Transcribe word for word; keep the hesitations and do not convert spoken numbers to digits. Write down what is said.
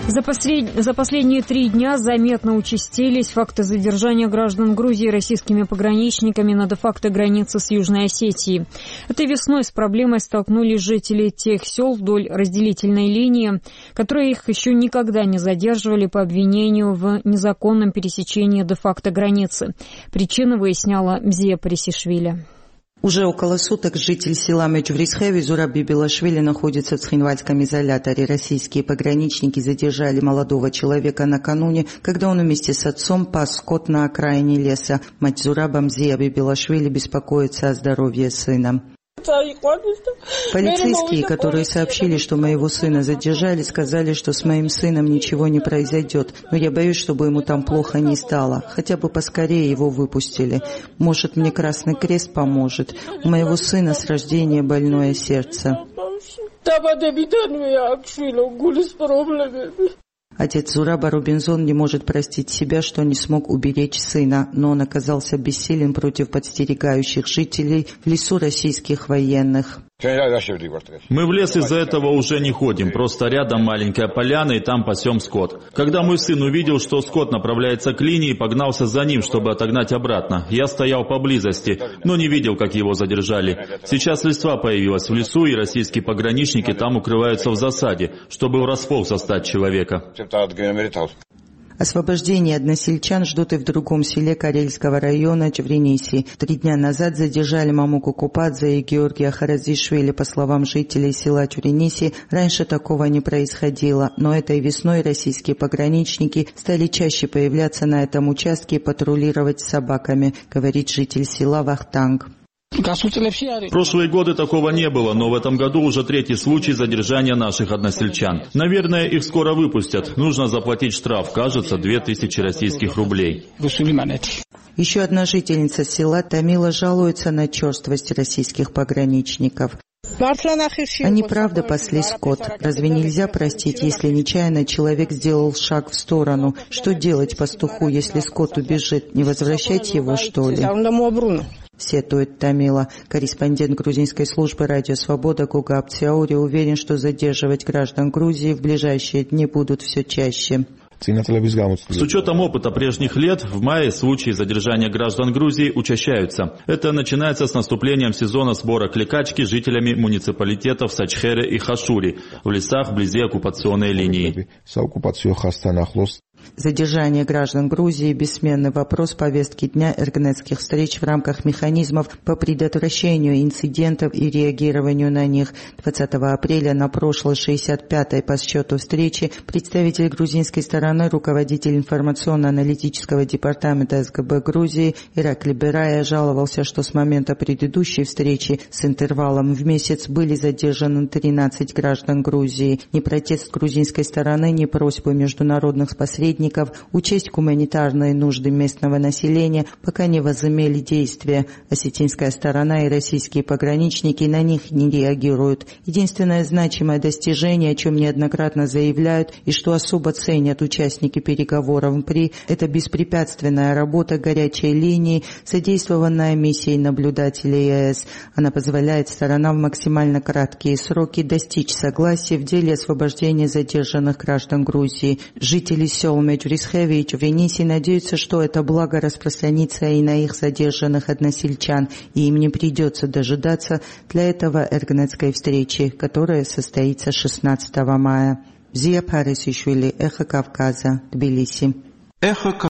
За, послед... За последние три дня заметно участились факты задержания граждан Грузии российскими пограничниками на де-факто границе с Южной Осетией. Этой весной с проблемой столкнулись жители тех сел вдоль разделительной линии, которые их еще никогда не задерживали по обвинению в незаконном пересечении де-факто границы. Причины выясняла Мзия Парисишвили. Уже около суток житель села Мечврисхеви Зураб Бибилашвили находится в Цхинвальском изоляторе. Российские пограничники задержали молодого человека накануне, когда он вместе с отцом пас скот на окраине леса. Мать Зураба Мзия Бибилашвили беспокоится о здоровье сына. Полицейские, которые сообщили, что моего сына задержали, сказали, что с моим сыном ничего не произойдет, но я боюсь, чтобы ему там плохо не стало. Хотя бы поскорее его выпустили. Может, мне Красный Крест поможет. У моего сына с рождения больное сердце. Отец Зураба Рубинзон не может простить себя, что не смог уберечь сына, но он оказался бессилен против подстерегающих жителей в лесу российских военных. Мы в лес из-за этого уже не ходим, просто рядом маленькая поляна и там пасем скот. Когда мой сын увидел, что скот направляется к линии, погнался за ним, чтобы отогнать обратно. Я стоял поблизости, но не видел, как его задержали. Сейчас листва появилась в лесу, и российские пограничники там укрываются в засаде, чтобы врасплох застать человека. Освобождение односельчан ждут и в другом селе Карельского района Чеврениси. Три дня назад задержали Мамуку Купадзе и Георгия Харазишвили. По словам жителей села Чеврениси, раньше такого не происходило, но этой весной российские пограничники стали чаще появляться на этом участке и патрулировать с собаками, говорит житель села Вахтанг. В прошлые годы такого не было, но в этом году уже третий случай задержания наших односельчан. Наверное, их скоро выпустят. Нужно заплатить штраф, кажется, две тысячи российских рублей. Еще одна жительница села Тамила жалуется на черствость российских пограничников. Они правда пасли скот. Разве нельзя простить, если нечаянно человек сделал шаг в сторону? Что делать пастуху, если скот убежит? Не возвращать его, что ли? Сетует Тамила. Корреспондент грузинской службы «Радио Свобода» Гуга Апциаури уверен, что задерживать граждан Грузии в ближайшие дни будут все чаще. С учетом опыта прежних лет, в мае случаи задержания граждан Грузии учащаются. Это начинается с наступлением сезона сбора кликачки жителями муниципалитетов Сачхере и Хашури в лесах вблизи оккупационной линии. Задержание граждан Грузии – бессменный вопрос повестки дня эргнетских встреч в рамках механизмов по предотвращению инцидентов и реагированию на них. двадцатого апреля на прошлой шестьдесят пятой по счету встрече представитель грузинской стороны, руководитель информационно-аналитического департамента СГБ Грузии Иракли Берая жаловался, что с момента предыдущей встречи с интервалом в месяц были задержаны тринадцать граждан Грузии. Ни протест грузинской стороны, ни просьбы международных посредников учесть гуманитарные нужды местного населения пока не возымели действия. Осетинская сторона и российские пограничники на них не реагируют. Единственное значимое достижение, о чем неоднократно заявляют и что особо ценят участники переговоров при это беспрепятственная работа горячей линии, содействованная миссией наблюдателей ЕС. Она позволяет сторонам в максимально краткие сроки достичь согласия в деле освобождения задержанных граждан Грузии. Жители сел Мечврисхеви и Чеврениси надеются, что это благо распространится и на их задержанных односельчан, и им не придется дожидаться для этого эргнетской встречи, которая состоится шестнадцатого мая. Мзия Парисишвили, Эхо Кавказа, Тбилиси.